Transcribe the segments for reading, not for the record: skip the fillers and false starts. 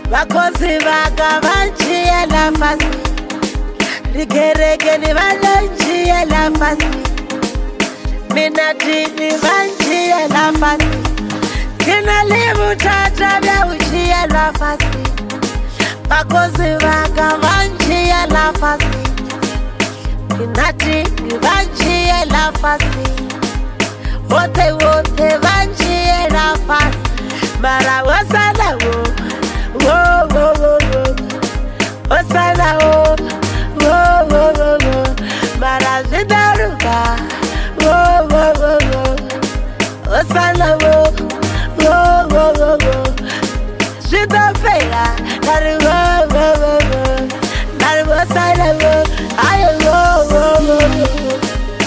Vakosi vaka vanchiyela fasi, rikereke ni vanchiyela fasi, mina tini vanchiyela fasi, kina livutata vya uchiyela fasi. Vakosi vaka vanchiyela fasi, mina tini vanchiyela fasi, wote wote vanchiyela fasi, mara wasala wo. Whoa, whoa, whoa, whoa. Osana, whoa, whoa, whoa, whoa, whoa. Marazidaruka, whoa, whoa, whoa, whoa. Osana, whoa, whoa, whoa, whoa, whoa. Shitofela, nari, whoa, whoa, whoa, whoa. Nari, osana, whoa, ayo, whoa, whoa, whoa, whoa.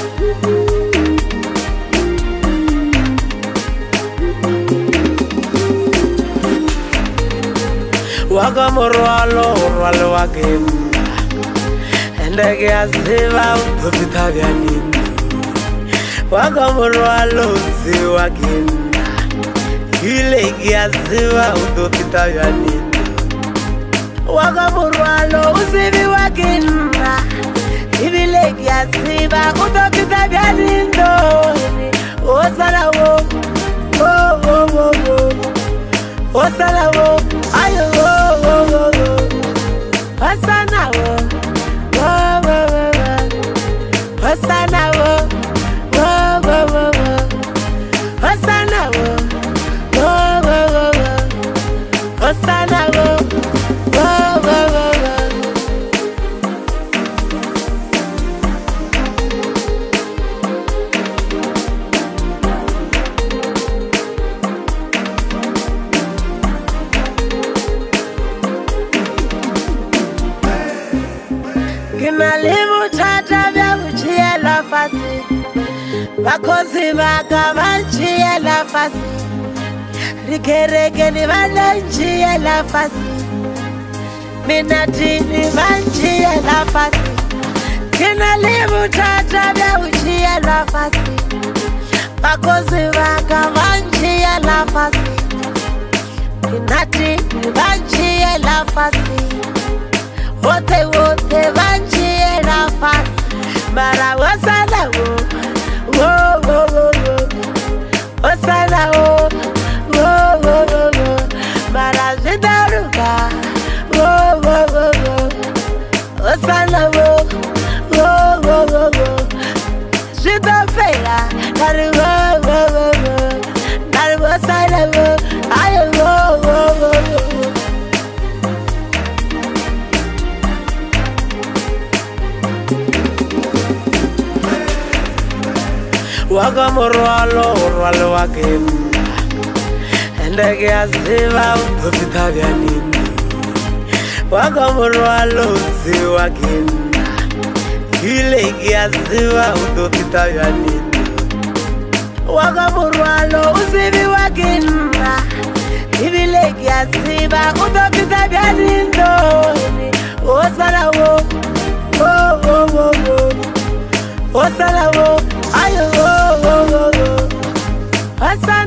Waka morwalo, urwalo wakenda Endege ya ziva utopita vya nini Waka morwalo uzi wakenda Ilegi ya ziva utopita vya nini Waka morwalo uzivi wakenda Ilegi ya ziva utopita vya nini Osala wo, wo, wo, wo, wo. Osala wo, ayo wo, wo, wo, wo. Osana wo, wo, wo, wo, wo. Osana wo, wo, wo, wo, wo. Osana wo, wo, wo, wo, wo. Osana wo, wo, wo, wo, wo. Kinalimu tata vya uchiyela fasi, vakosi vaka vanchiyela fasi, rikereke ni vanchiyela fasi, mina tini vanchiyela fasi. Kinalimu tata vya uchiyela fasi, vakosi vaka vanchiyela fasi, mina tini vanchiyela fasi. Wote wote vanchiyela fasi, mara wasala wo, wo, wo, wo, wo. Wasala wo, wo, wo, wo, wo. Mara zidaruka, wo, wo, wo, wo. Wasala wo, wo, wo, wo, wo. Shitofela, nari wo, wo, wo, wo. Nari wasala wo, ayo wo, wo, wo, wo. Waka morwalo, urwalo wakenda Endege ya ziva utopita vya nini Waka morwalo uzi wakenda Ilegi ya ziva utopita vya nini Waka morwalo uzivi wakenda Ilegi ya ziva utopita vya nini Osala wo, wo, wo, wo, wo. Osala wo, ayo wo, wo, wo, wo.